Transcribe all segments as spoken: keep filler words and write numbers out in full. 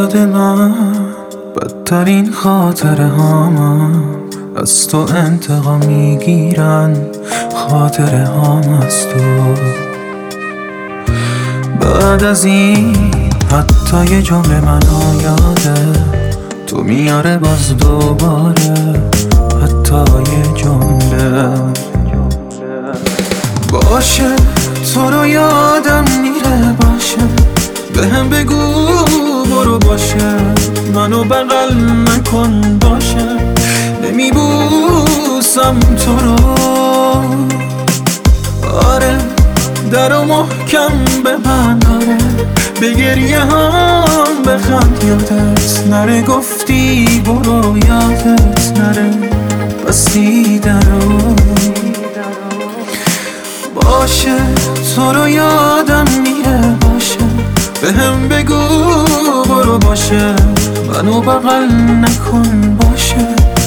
یاد من بدترین خاطره هام از تو انتقام میگیرن، خاطره هام از تو. بعد از این حتی یه جمله منو یاده تو میاره باز دوباره، حتی یه جمله. باشه تو رو یادم میره، باشه بهم بگو برو، باشه منو بغل نکن، باشه نمیبوسم تو رو. آره درو محکم ببند، آره به گریه هم بخند، یادت نره گفتی برو، یادت نره بستی درو. باشه تو رو یادم میره، باشه بهم بگو برو، باشه منو بغل نکن، باشه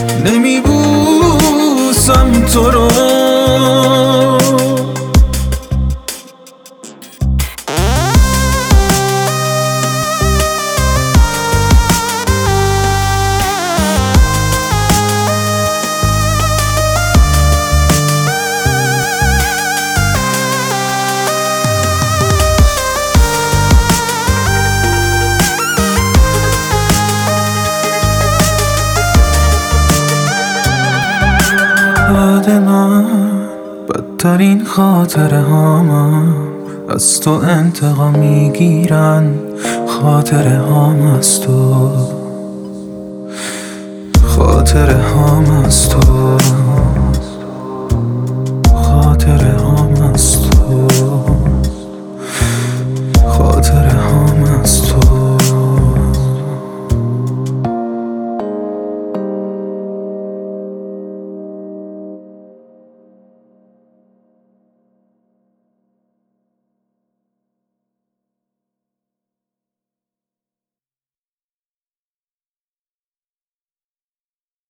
نمیبوسم تو رو. یاد من بدترین خاطره هام از تو انتقام میگیرن، خاطره هام از تو، خاطره هام از تو.